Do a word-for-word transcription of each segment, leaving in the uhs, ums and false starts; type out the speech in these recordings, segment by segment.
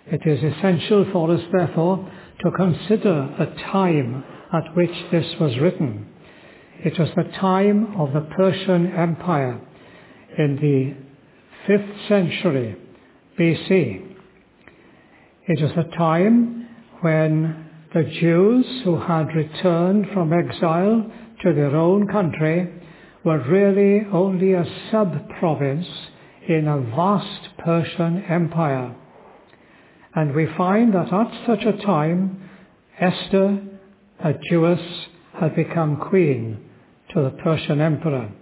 It is essential for us, therefore, to consider the time at which this was written. It was the time of the Persian Empire in the fifth century B C. It was a time when the Jews who had returned from exile to their own country were really only a sub-province in a vast Persian Empire. And we find that at such a time, Esther, a Jewess, had become queen to the Persian emperor.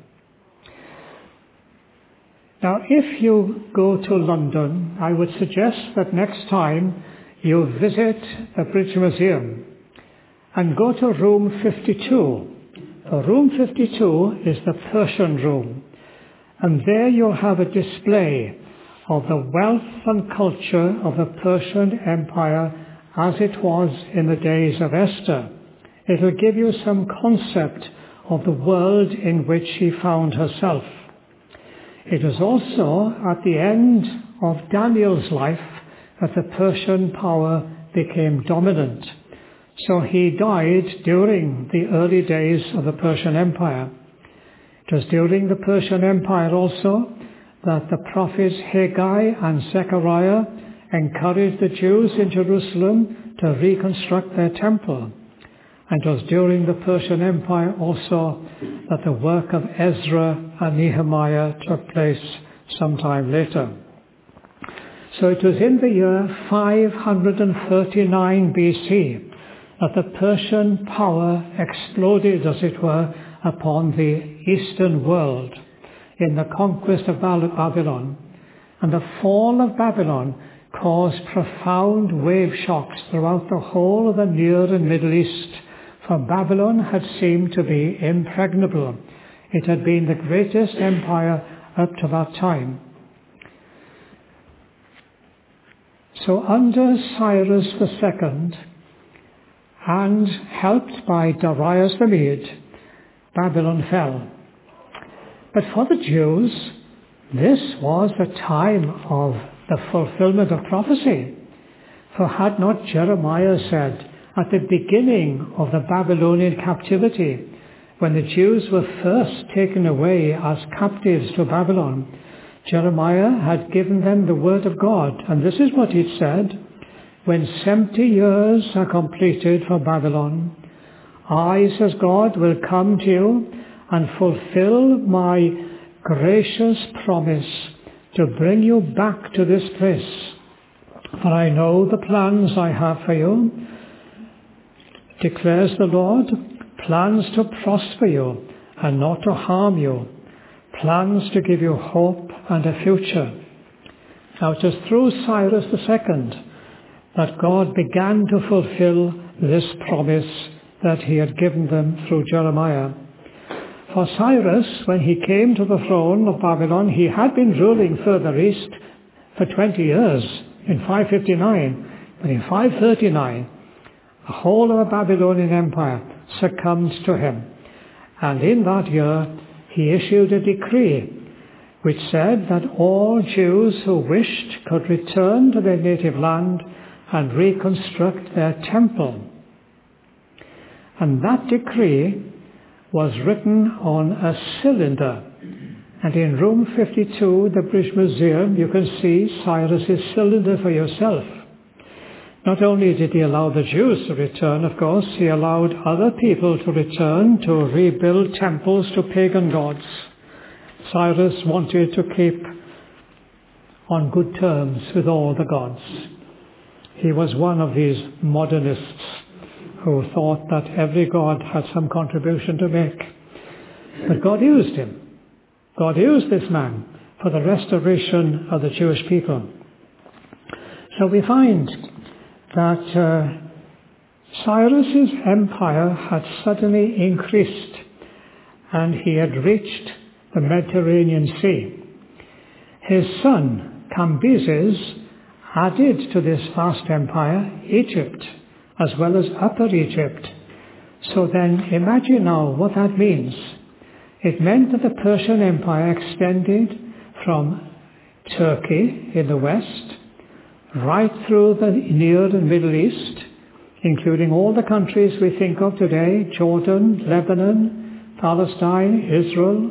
Now, if you go to London, I would suggest that next time you visit the British Museum and go to room fifty-two. So room fifty-two is the Persian room, and there you'll have a display of the wealth and culture of the Persian Empire as it was in the days of Esther. It will give you some concept of the world in which she found herself. It was also at the end of Daniel's life that the Persian power became dominant. So he died during the early days of the Persian Empire. It was during the Persian Empire also that the prophets Haggai and Zechariah encouraged the Jews in Jerusalem to reconstruct their temple. And it was during the Persian Empire also that the work of Ezra and Nehemiah took place sometime later. So it was in the year five hundred thirty-nine B C that the Persian power exploded, as it were, upon the eastern world in the conquest of Babylon. And the fall of Babylon caused profound wave shocks throughout the whole of the Near and Middle East, for Babylon had seemed to be impregnable. It had been the greatest empire up to that time. So under Cyrus the Second, and helped by Darius the Mede, Babylon fell. But for the Jews, this was the time of the fulfillment of prophecy. For had not Jeremiah said, at the beginning of the Babylonian captivity, when the Jews were first taken away as captives to Babylon, Jeremiah had given them the word of God. And this is what he said: when seventy years are completed for Babylon, I, says God, will come to you and fulfill my gracious promise to bring you back to this place. For I know the plans I have for you, declares the Lord, plans to prosper you and not to harm you, plans to give you hope and a future. Now it was through Cyrus the Second that God began to fulfill this promise that he had given them through Jeremiah. For Cyrus, when he came to the throne of Babylon, he had been ruling further east for twenty years, in five fifty-nine. But in five thirty-nine, the whole of the Babylonian Empire succumbed to him. And in that year, he issued a decree which said that all Jews who wished could return to their native land and reconstruct their temple. And that decree was written on a cylinder. And in room fifty-two, the British Museum, you can see Cyrus's cylinder for yourself. Not only did he allow the Jews to return, of course, he allowed other people to return to rebuild temples to pagan gods. Cyrus wanted to keep on good terms with all the gods. He was one of these modernists who thought that every god had some contribution to make. But God used him. God used this man for the restoration of the Jewish people. So we find that uh, Cyrus's empire had suddenly increased, and he had reached the Mediterranean Sea. His son, Cambyses, added to this vast empire Egypt, as well as Upper Egypt. So then imagine now what that means. It meant that the Persian Empire extended from Turkey in the west, right through the Near and Middle East, including all the countries we think of today, Jordan, Lebanon, Palestine, Israel,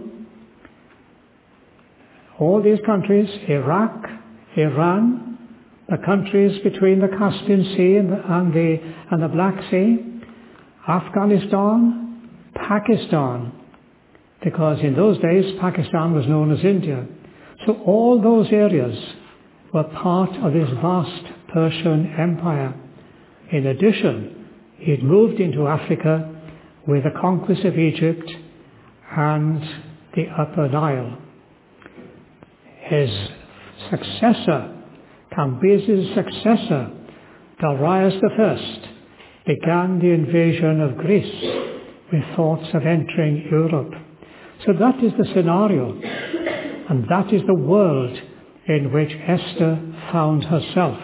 all these countries, Iraq, Iran, the countries between the Caspian Sea and the, and the, and the Black Sea, Afghanistan, Pakistan, because in those days Pakistan was known as India. So all those areas were part of this vast Persian Empire. In addition, he had moved into Africa with the conquest of Egypt and the Upper Nile. His successor, Cambyses' successor, Darius the First, began the invasion of Greece with thoughts of entering Europe. So that is the scenario, and that is the world in which Esther found herself.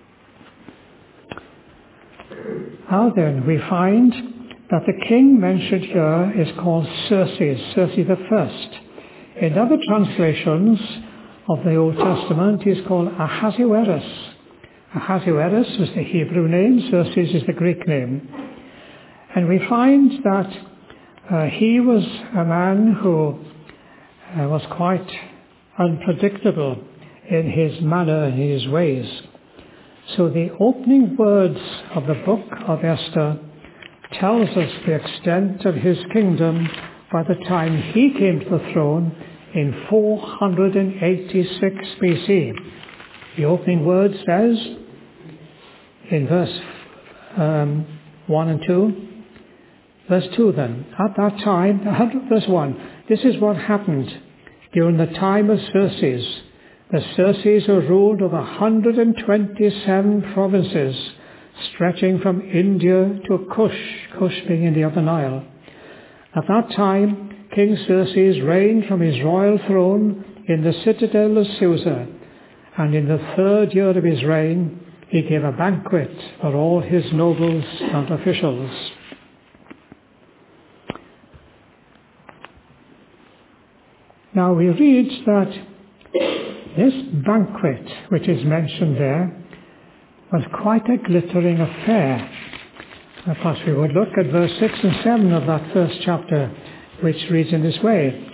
Now then, we find that the king mentioned here is called Xerxes, Xerxes the First. In other translations of the Old Testament, he is called Ahasuerus. Ahasuerus was the Hebrew name, Xerxes is the Greek name. And we find that uh, he was a man who uh, was quite unpredictable in his manner and his ways. So the opening words of the book of Esther tells us the extent of his kingdom by the time he came to the throne in four hundred eighty-six B C. The opening word says in verse um, one and two, verse two then, at that time, verse one, this is what happened during the time of Xerxes. The Xerxes who ruled over one hundred twenty-seven provinces, stretching from India to Kush, Kush being in the Upper Nile. At that time, King Xerxes reigned from his royal throne in the citadel of Susa, and in the third year of his reign, he gave a banquet for all his nobles and officials. Now we read that this banquet, which is mentioned there, was quite a glittering affair. Of course, we would look at verse six and seven of that first chapter, which reads in this way.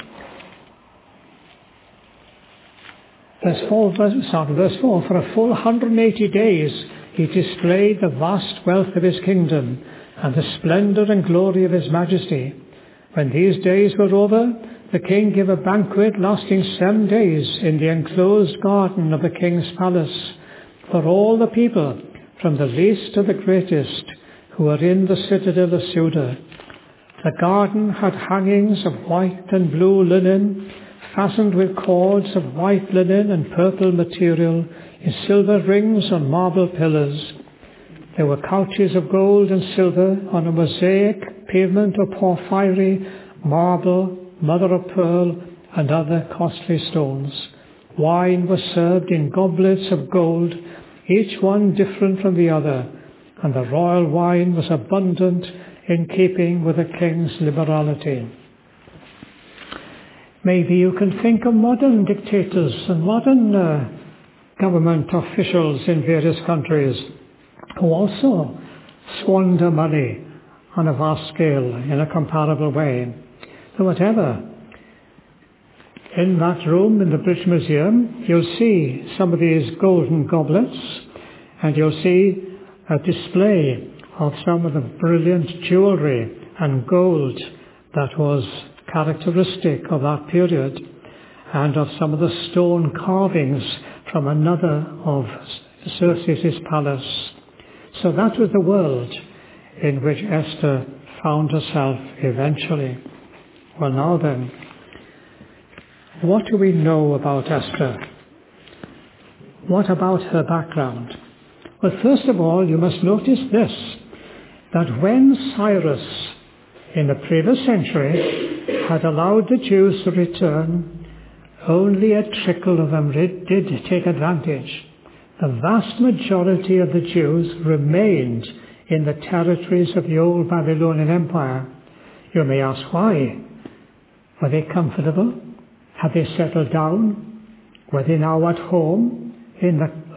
Verse four, verse, sorry, verse four, for a full one hundred eighty days he displayed the vast wealth of his kingdom and the splendour and glory of his majesty. When these days were over, the king gave a banquet lasting seven days in the enclosed garden of the king's palace for all the people, from the least to the greatest, who were in the citadel of Susa. The garden had hangings of white and blue linen, fastened with cords of white linen and purple material, in silver rings on marble pillars. There were couches of gold and silver on a mosaic pavement of porphyry, marble, mother of pearl, and other costly stones. Wine was served in goblets of gold, each one different from the other, and the royal wine was abundant in keeping with the king's liberality. Maybe you can think of modern dictators and modern uh, government officials in various countries who also squander money on a vast scale in a comparable way. So whatever, in that room in the British Museum, you'll see some of these golden goblets, and you'll see a display of some of the brilliant jewellery and gold that was characteristic of that period, and of some of the stone carvings from another of Xerxes' palace. So that was the world in which Esther found herself eventually. Well, now then, what do we know about Esther? What about her background? Well, first of all, you must notice this, that when Cyrus, in the previous century, had allowed the Jews to return, only a trickle of them did take advantage. The vast majority of the Jews remained in the territories of the old Babylonian Empire. You may ask why. Were they comfortable? Had they settled down? Were they now at home in the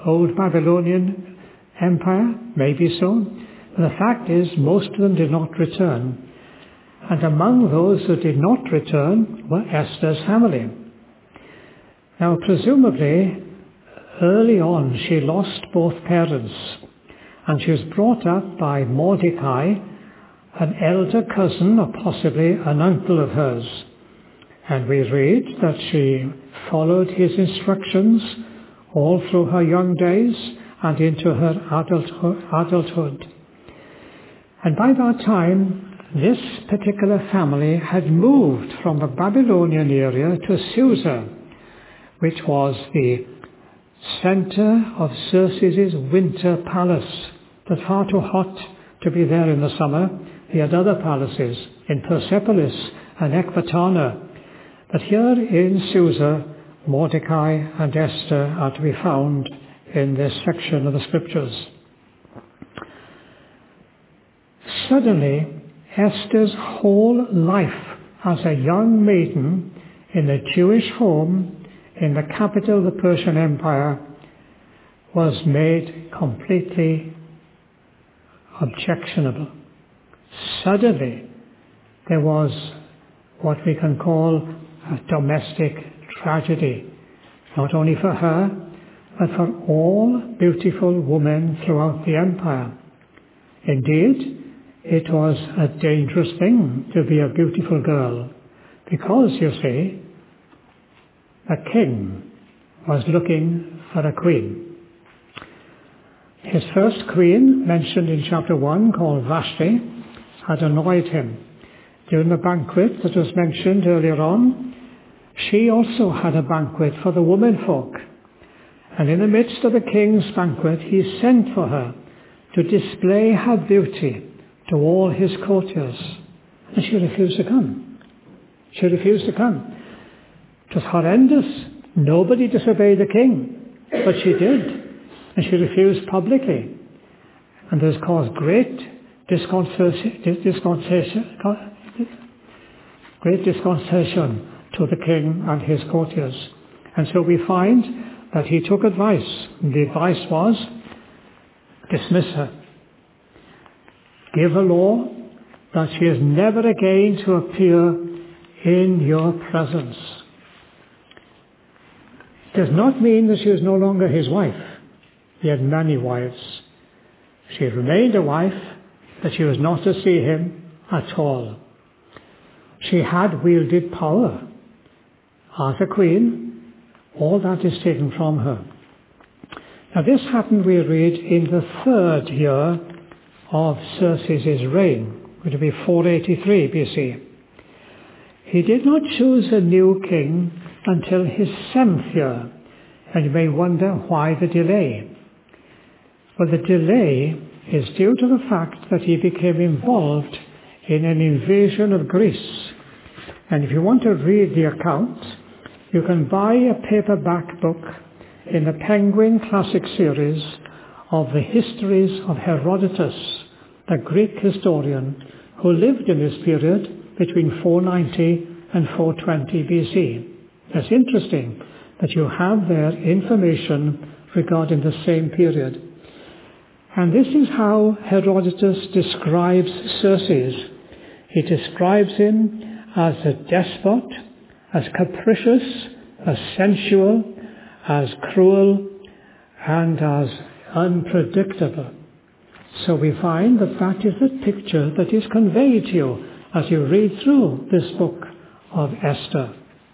old Babylonian Empire? Maybe so. But the fact is, most of them did not return. And among those who did not return were Esther's family. Now, presumably, early on she lost both parents, and she was brought up by Mordecai, an elder cousin or possibly an uncle of hers. And we read that she followed his instructions all through her young days and into her adulthood. And by that time, this particular family had moved from the Babylonian area to Susa, which was the center of Xerxes' winter palace. It was far too hot to be there in the summer. He had other palaces in Persepolis and Ecbatana. But here in Susa, Mordecai and Esther are to be found in this section of the scriptures. Suddenly, Esther's whole life as a young maiden in a Jewish home in the capital of the Persian Empire was made completely objectionable. Suddenly, there was what we can call a domestic tragedy, not only for her, but for all beautiful women throughout the empire. Indeed, it was a dangerous thing to be a beautiful girl, because, you see, a king was looking for a queen. His first queen, mentioned in chapter one, called Vashti, had annoyed him. During the banquet that was mentioned earlier on, she also had a banquet for the womenfolk. And in the midst of the king's banquet, he sent for her to display her beauty to all his courtiers. And she refused to come. She refused to come. It was horrendous. Nobody disobeyed the king, but she did. And she refused publicly. And this caused great disconcertation, great disconcertation to the king and his courtiers. And so we find that he took advice. The advice was, dismiss her. Give a law that she is never again to appear in your presence. It does not mean that she was no longer his wife. He had many wives. She remained a wife, but she was not to see him at all. She had wielded power. As a queen, all that is taken from her. Now this happened, we read, in the third year of Xerxes' reign, which would be four eighty-three B C. He did not choose a new king until his seventh year, and you may wonder why the delay. Well, the delay is due to the fact that he became involved in an invasion of Greece. And if you want to read the account, you can buy a paperback book in the Penguin Classic series of the histories of Herodotus, the Greek historian who lived in this period between four ninety and four twenty B C. It's interesting that you have there information regarding the same period. And this is how Herodotus describes Xerxes. He describes him as a despot, as capricious, as sensual, as cruel, and as unpredictable. So we find that that is the picture that is conveyed to you as you read through this book of Esther.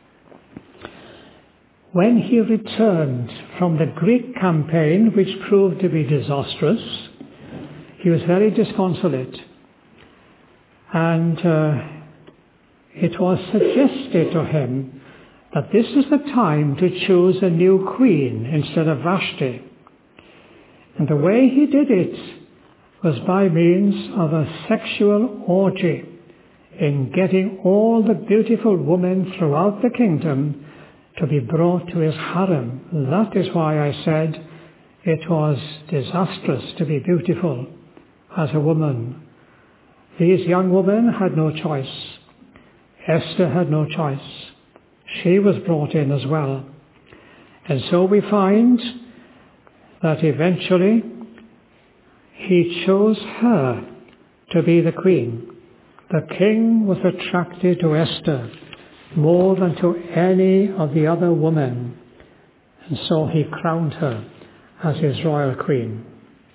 When he returned from the Greek campaign, which proved to be disastrous, he was very disconsolate. And uh, it was suggested to him that this is the time to choose a new queen instead of Vashti. And the way he did it was by means of a sexual orgy in getting all the beautiful women throughout the kingdom to be brought to his harem. That is why I said it was disastrous to be beautiful as a woman. These young women had no choice. Esther had no choice. She was brought in as well. And so we find that eventually he chose her to be the queen. The king was attracted to Esther more than to any of the other women, and so he crowned her as his royal queen.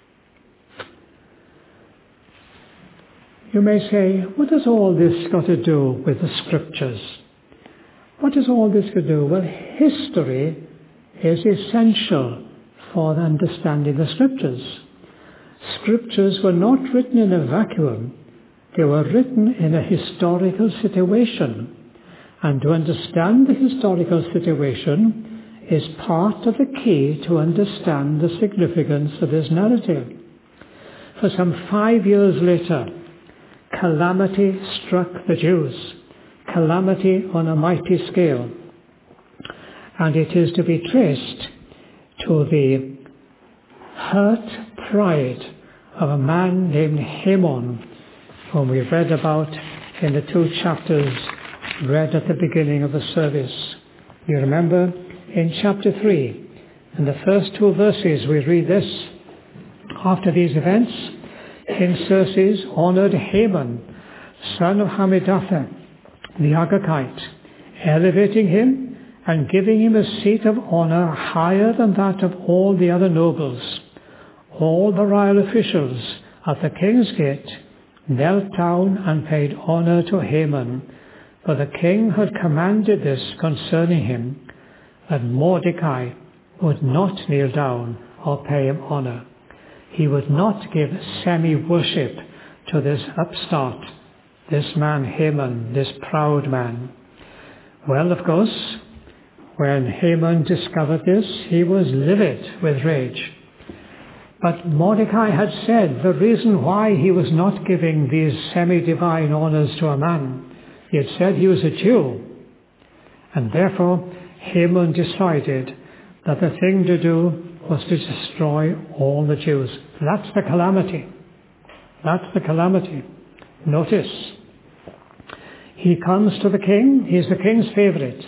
You may say, what has all this got to do with the scriptures? What has all this got to do? Well, history is essential for understanding the scriptures. Scriptures were not written in a vacuum. They were written in a historical situation. And to understand the historical situation is part of the key to understand the significance of this narrative. For some five years later, calamity struck the Jews, calamity on a mighty scale. And it is to be traced to the hurt pride of a man named Haman, whom we read about in the two chapters read at the beginning of the service. You remember in chapter three, in the first two verses, we read this: after these events, King Xerxes honored Haman, son of Hammedatha, the Agagite, elevating him and giving him a seat of honor higher than that of all the other nobles. All the royal officials at the king's gate knelt down and paid honor to Haman, for the king had commanded this concerning him, that Mordecai would not kneel down or pay him honor. He would not give semi-worship to this upstart, this man Haman, this proud man. Well, of course, when Haman discovered this, he was livid with rage. But Mordecai had said the reason why he was not giving these semi-divine honors to a man. He had said he was a Jew. And therefore, Haman decided that the thing to do was to destroy all the Jews. That's the calamity. That's the calamity. Notice, he comes to the king. He's the king's favorite.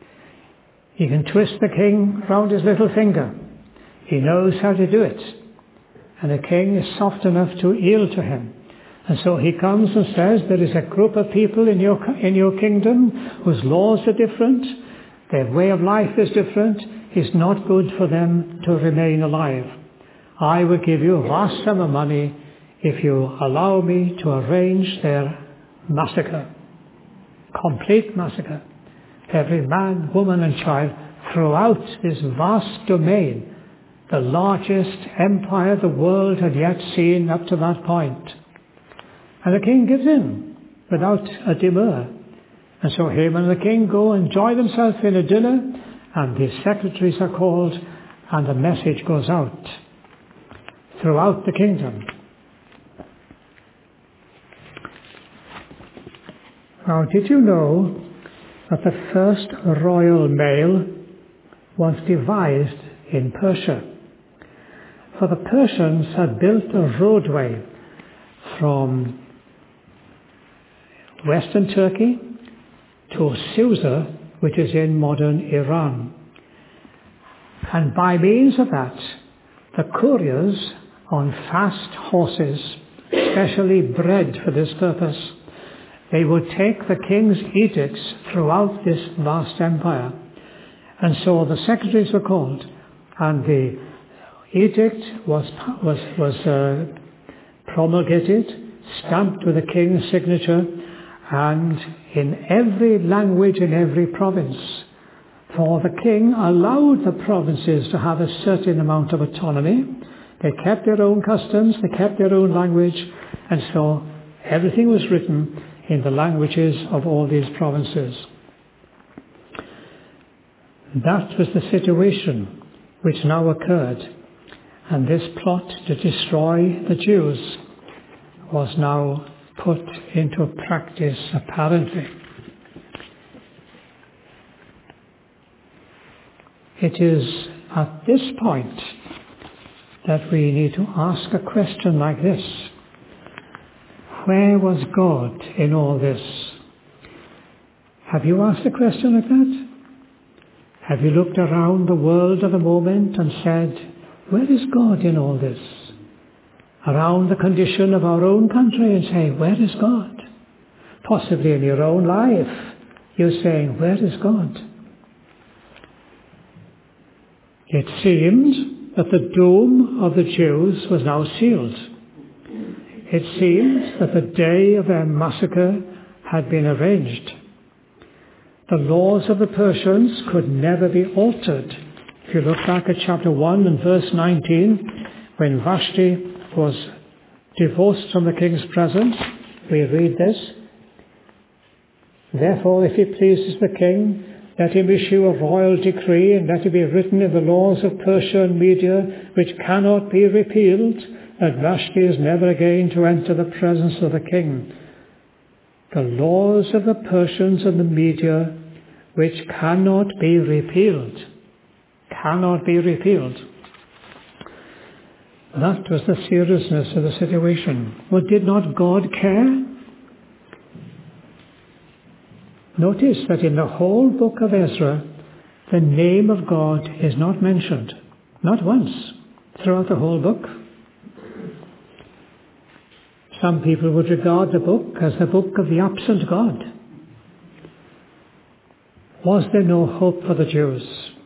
He can twist the king round his little finger. He knows how to do it. And the king is soft enough to yield to him. And so he comes and says, there is a group of people in your, in your kingdom whose laws are different. Their way of life is different. It's not good for them to remain alive. I will give you a vast sum of money if you allow me to arrange their massacre. Complete massacre. Every man, woman and child throughout this vast domain, the largest empire the world had yet seen up to that point. And the king gives in without a demur. And so Haman and the king go and enjoy themselves in a dinner, and the secretaries are called, and the message goes out throughout the kingdom. Now, did you know that the first royal mail was devised in Persia? For the Persians had built a roadway from western Turkey to Susa, which is in modern Iran. And by means of that, the couriers on fast horses, specially bred for this purpose, they would take the king's edicts throughout this vast empire. And so the secretaries were called, and the edict was, was, was uh, promulgated, stamped with the king's signature, and in every language in every province. For the king allowed the provinces to have a certain amount of autonomy. They kept their own customs, they kept their own language, and so everything was written in the languages of all these provinces. That was the situation which now occurred, and this plot to destroy the Jews was now put into practice, apparently. It is at this point that we need to ask a question like this: where was God in all this? Have you asked a question like that? Have you looked around the world at the moment and said, where is God in all this? Around the condition of our own country and say, where is God? Possibly in your own life, you're saying, where is God? It seemed that the doom of the Jews was now sealed. It seemed that the day of their massacre had been arranged. The laws of the Persians could never be altered. If you look back at chapter one and verse nineteen, when Vashti was divorced from the king's presence, we read this. Therefore, if it pleases the king, let him issue a royal decree, and let it be written in the laws of Persia and Media, which cannot be repealed, that Vashti is never again to enter the presence of the king. The laws of the Persians and the Media, which cannot be repealed. Cannot be repealed. That was the seriousness of the situation. Well, did not God care? Notice that in the whole book of Ezra, the name of God is not mentioned. Not once throughout the whole book. Some people would regard the book as the book of the absent God. Was there no hope for the Jews?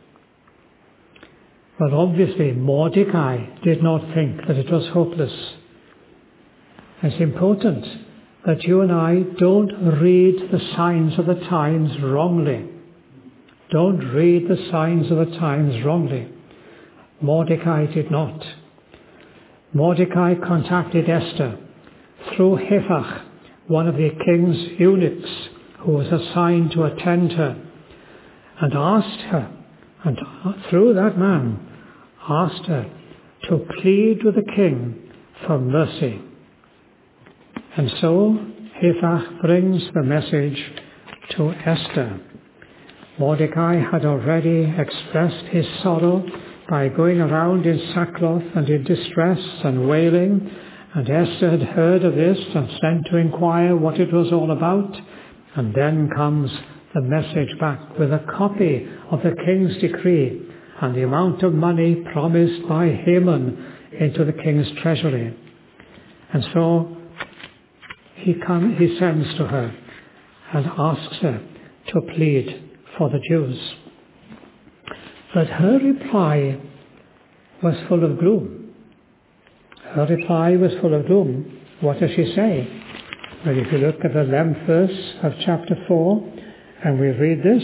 Well, obviously, Mordecai did not think that it was hopeless. It's important that you and I don't read the signs of the times wrongly. Don't read the signs of the times wrongly. Mordecai did not. Mordecai contacted Esther through Hathach, one of the king's eunuchs who was assigned to attend her, and asked her, and through that man, asked her to plead with the king for mercy. And so Hathach brings the message to Esther. Mordecai had already expressed his sorrow by going around in sackcloth and in distress and wailing, and Esther had heard of this and sent to inquire what it was all about. And then comes the message back with a copy of the king's decree and the amount of money promised by Haman into the king's treasury. And so he, come, he sends to her and asks her to plead for the Jews. But her reply was full of gloom. Her reply was full of gloom. What does she say? Well, if you look at the eleventh verse of chapter four, and we read this,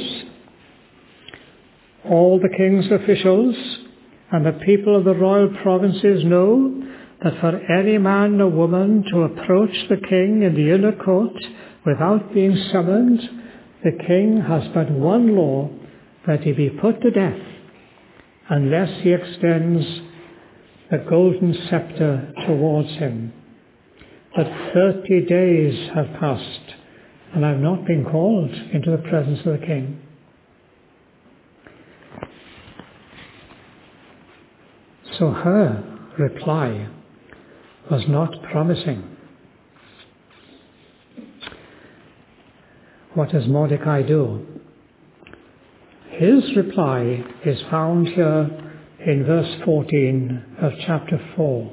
all the king's officials and the people of the royal provinces know that for any man or woman to approach the king in the inner court without being summoned, the king has but one law, that he be put to death, unless he extends the golden scepter towards him. But thirty days have passed, and I have not been called into the presence of the king. So her reply was not promising. What does Mordecai do? His reply is found here in verse fourteen of chapter four.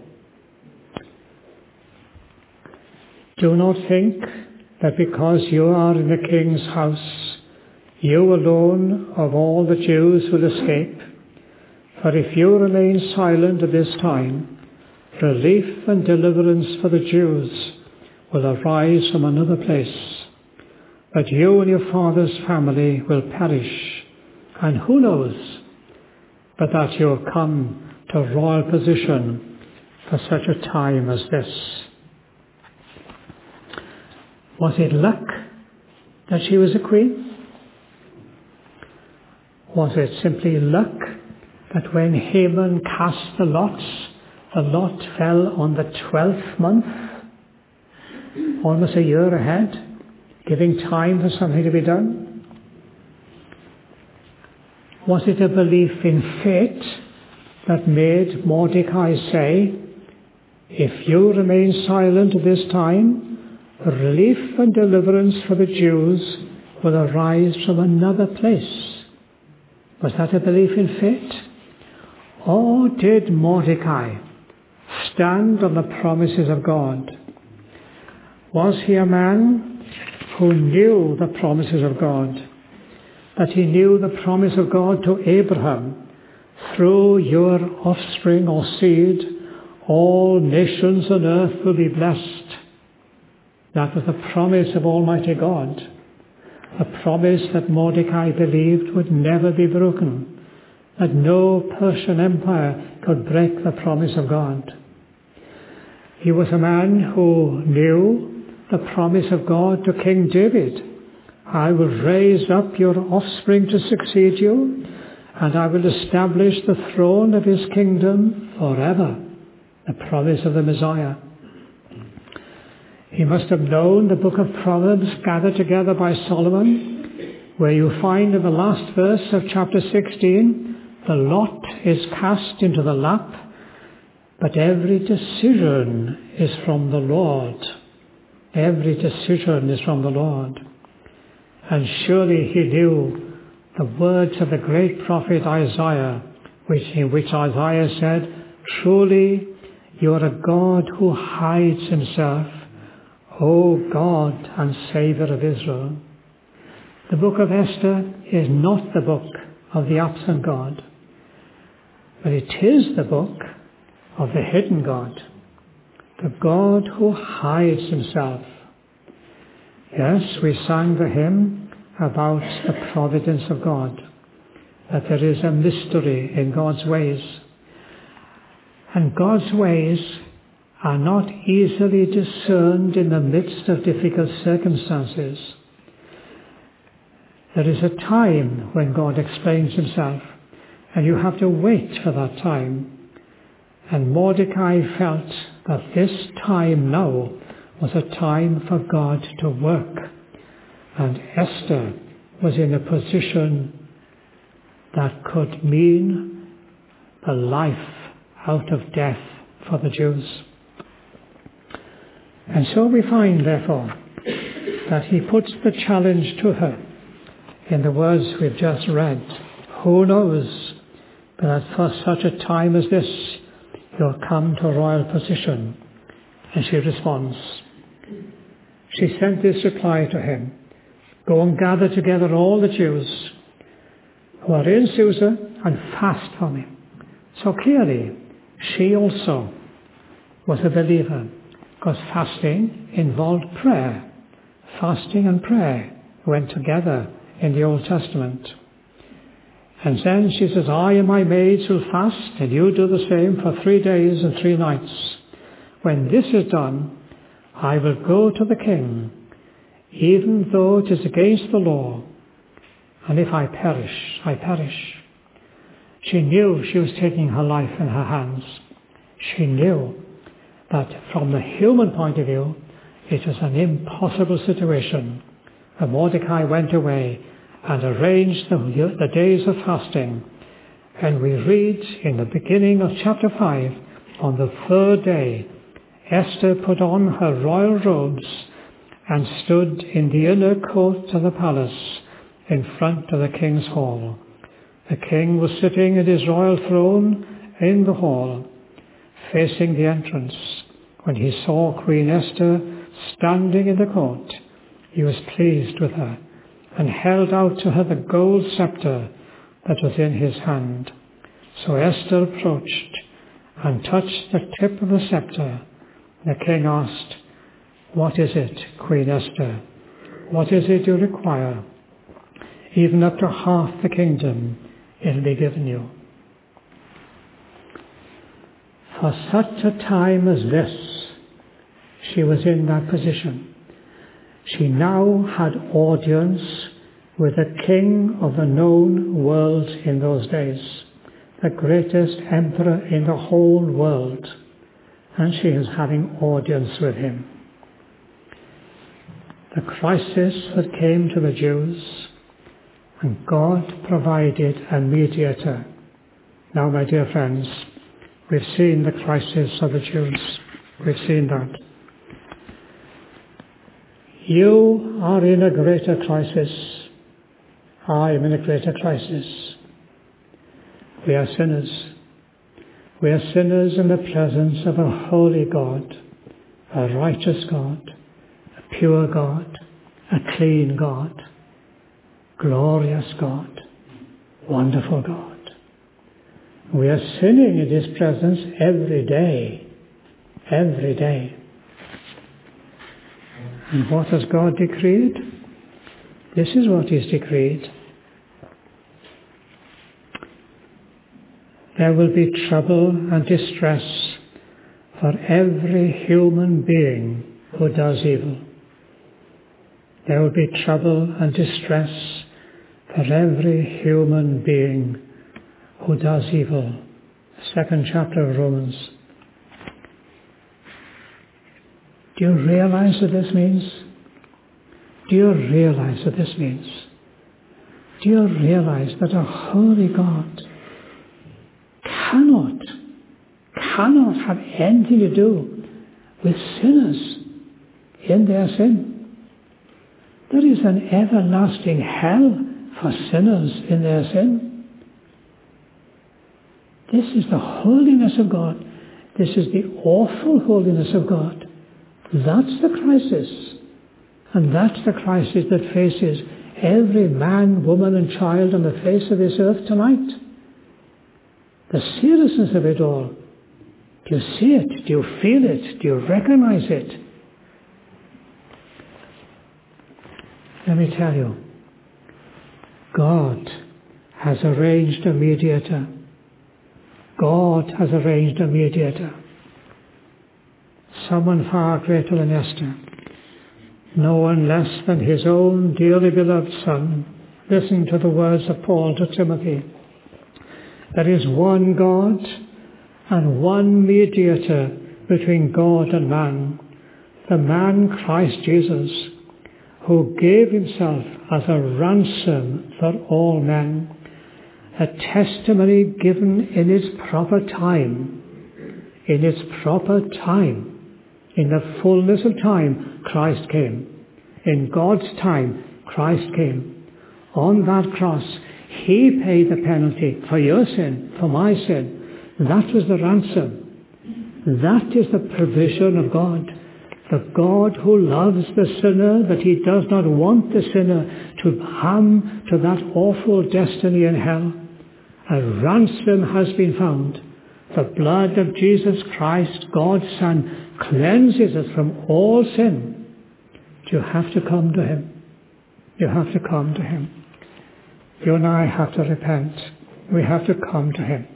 Do not think that because you are in the king's house, you alone of all the Jews will escape. For if you remain silent at this time, relief and deliverance for the Jews will arise from another place. But you and your father's family will perish. And who knows but that you have come to royal position for such a time as this. Was it luck that she was a queen? Was it simply luck that when Haman cast the lots, the lot fell on the twelfth month, almost a year ahead, giving time for something to be done? Was it a belief in fate that made Mordecai say, if you remain silent at this time, relief and deliverance for the Jews will arise from another place? Was that a belief in fate? Or did Mordecai stand on the promises of God? Was he a man who knew the promises of God? That he knew the promise of God to Abraham, through your offspring or seed, all nations on earth will be blessed. That was the promise of Almighty God, a promise that Mordecai believed would never be broken, that no Persian Empire could break the promise of God. He was a man who knew the promise of God to King David. I will raise up your offspring to succeed you, and I will establish the throne of his kingdom forever. The promise of the Messiah. He must have known the book of Proverbs gathered together by Solomon, where you find in the last verse of chapter sixteen, the lot is cast into the lap, but every decision is from the Lord. Every decision is from the Lord. And surely he knew the words of the great prophet Isaiah, which, in which Isaiah said, truly you are a God who hides himself, O God and Saviour of Israel. The book of Esther is not the book of the absent God, but it is the book of the hidden God, the God who hides himself. Yes, we sang the hymn about the providence of God, that there is a mystery in God's ways. And God's ways are not easily discerned in the midst of difficult circumstances. There is a time when God explains himself, and you have to wait for that time. And Mordecai felt that this time now was a time for God to work. And Esther was in a position that could mean the life out of death for the Jews. And so we find, therefore, that he puts the challenge to her in the words we've just read. Who knows but that for such a time as this you'll come to a royal position? And she responds. She sent this reply to him. Go and gather together all the Jews who are in Susa and fast for me. So clearly, she also was a believer, because fasting involved prayer. Fasting and prayer went together in the Old Testament. And then she says, I and my maids will fast, and you do the same for three days and three nights. When this is done, I will go to the king, even though it is against the law, and if I perish, I perish. She knew she was taking her life in her hands. She knew that from the human point of view, it was an impossible situation. And Mordecai went away and arranged the, the days of fasting. And we read in the beginning of chapter five, on the third day, Esther put on her royal robes and stood in the inner court of the palace in front of the king's hall. The king was sitting in his royal throne in the hall, facing the entrance. When he saw Queen Esther standing in the court, he was pleased with her and held out to her the gold scepter that was in his hand. So Esther approached and touched the tip of the scepter. The king asked, What is it, Queen Esther? What is it you require? Even up to half the kingdom it will be given you. For such a time as this, she was in that position. She now had audience with the king of the known world in those days, the greatest emperor in the whole world, and she is having audience with him. The crisis that came to the Jews, and God provided a mediator. Now, my dear friends, we've seen the crisis of the Jews. We've seen that. You are in a greater crisis. I am in a greater crisis. We are sinners. We are sinners in the presence of a holy God, a righteous God, a pure God, a clean God, glorious God, wonderful God. We are sinning in His presence every day, every day. And what has God decreed? This is what He's decreed. There will be trouble and distress for every human being who does evil. There will be trouble and distress for every human being who does evil. Second chapter of Romans. Do you realize what this means? Do you realize what this means? Do you realize that a holy God cannot, cannot have anything to do with sinners in their sin? There is an everlasting hell for sinners in their sin. This is the holiness of God. This is the awful holiness of God. That's the crisis. And that's the crisis that faces every man, woman and child on the face of this earth tonight. The seriousness of it all. Do you see it? Do you feel it? Do you recognize it? Let me tell you, God has arranged a mediator. God has arranged a mediator. Someone far greater than Esther. No one less than his own dearly beloved Son. Listen to the words of Paul to Timothy. There is one God and one mediator between God and man, the man Christ Jesus, who gave himself as a ransom for all men, a testimony given in its proper time. In its proper time. In the fullness of time, Christ came. In God's time, Christ came. On that cross, He paid the penalty for your sin, for my sin. That was the ransom. That is the provision of God. The God who loves the sinner, that He does not want the sinner to come to that awful destiny in hell. A ransom has been found. The blood of Jesus Christ, God's Son, cleanses us from all sin. You have to come to Him. You have to come to Him. You and I have to repent. We have to come to Him.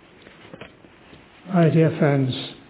My dear friends,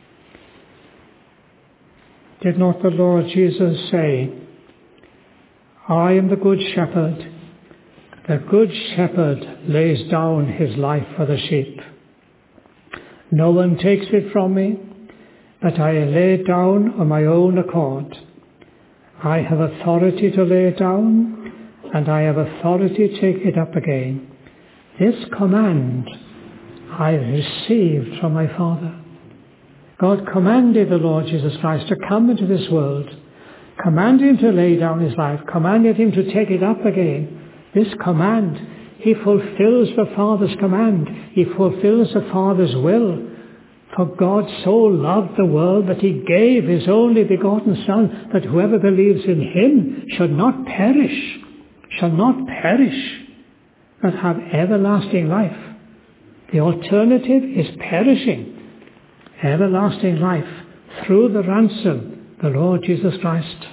did not the Lord Jesus say, I am the good shepherd. The good shepherd lays down his life for the sheep. No one takes it from me, but I lay it down on my own accord. I have authority to lay it down, and I have authority to take it up again. This command I received from my Father. God commanded the Lord Jesus Christ to come into this world, commanded Him to lay down His life, commanded Him to take it up again. This command, He fulfills the Father's command. He fulfills the Father's will. For God so loved the world that He gave His only begotten Son, that whoever believes in Him should not perish, shall not perish, but have everlasting life. The alternative is perishing. Everlasting life through the ransom, the Lord Jesus Christ.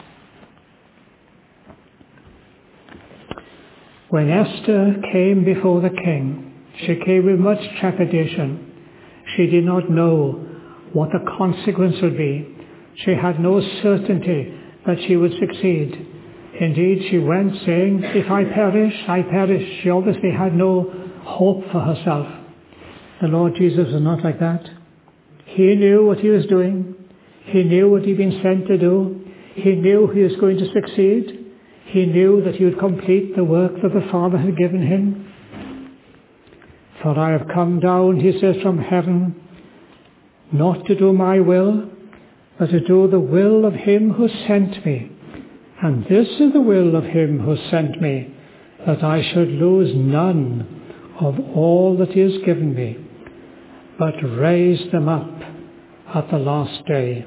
When Esther came before the king, she came with much trepidation. She did not know what the consequence would be. She had no certainty that she would succeed. Indeed, she went saying, if I perish, I perish. She obviously had no hope for herself. The Lord Jesus was not like that. He knew what He was doing. He knew what He'd been sent to do. He knew He was going to succeed. He knew that He would complete the work that the Father had given Him. For I have come down, He says, from heaven, not to do my will, but to do the will of Him who sent me. And this is the will of Him who sent me, that I should lose none of all that He has given me, but raise them up at the last day.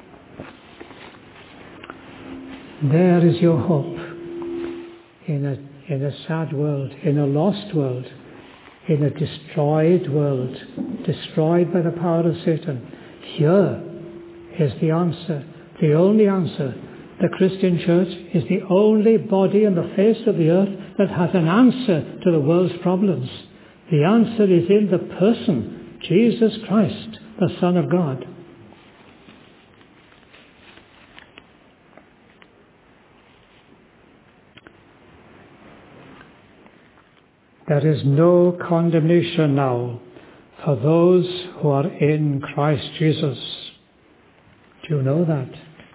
There is your hope in a, in a sad world, in a lost world, in a destroyed world, destroyed by the power of Satan. Here is the answer, the only answer. The Christian church is the only body on the face of the earth that has an answer to the world's problems. The answer is in the person, Jesus Christ, the Son of God. There is no condemnation now for those who are in Christ Jesus. Do you know that?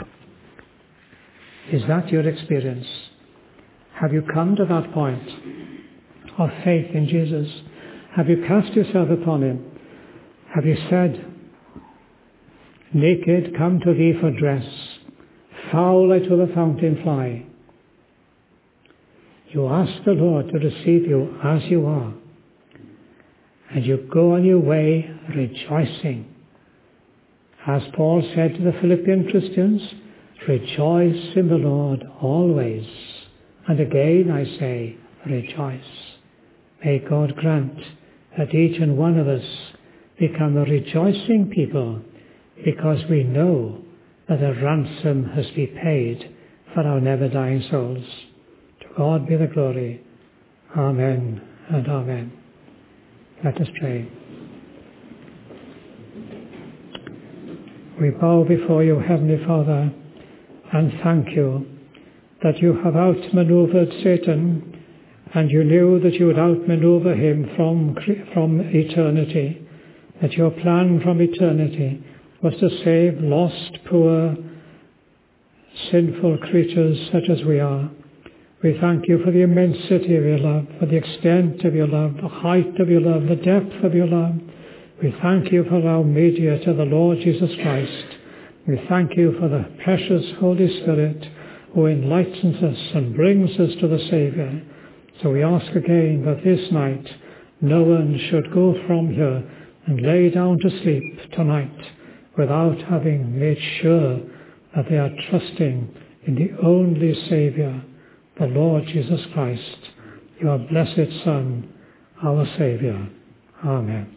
Is that your experience? Have you come to that point of faith in Jesus? Have you cast yourself upon him? Have you said, naked come to thee for dress, foul I to the fountain fly? You ask the Lord to receive you as you are, and you go on your way rejoicing. As Paul said to the Philippian Christians, rejoice in the Lord always. And again I say, rejoice. May God grant that each and one of us become a rejoicing people, because we know that a ransom has been paid for our never-dying souls. To God be the glory. Amen and amen. Let us pray. We bow before you, Heavenly Father, and thank you that you have outmaneuvered Satan, and you knew that you would outmaneuver him from, from eternity, that your plan from eternity was to save lost, poor, sinful creatures such as we are. We thank you for the immensity of your love, for the extent of your love, the height of your love, the depth of your love. We thank you for our mediator, the Lord Jesus Christ. We thank you for the precious Holy Spirit who enlightens us and brings us to the Saviour. So we ask again that this night no one should go from here and lay down to sleep tonight without having made sure that they are trusting in the only Saviour, the Lord Jesus Christ, your blessed Son, our Saviour. Amen.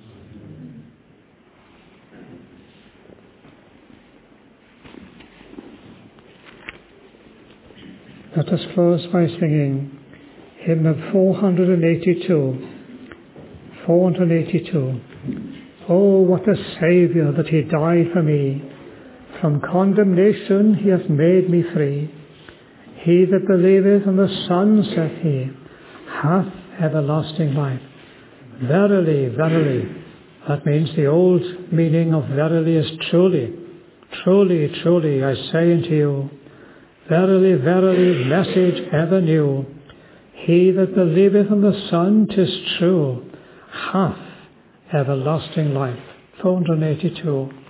Let us close by singing hymn of four hundred eighty-two. four hundred eighty-two. Oh, what a Saviour that he died for me. From condemnation he hath made me free. He that believeth on the Son, saith he, hath everlasting life. Verily, verily. That means the old meaning of verily is truly. Truly, truly, I say unto you, verily, verily, message ever new. He that believeth on the Son, 'tis true, hath everlasting life. four hundred eighty-two.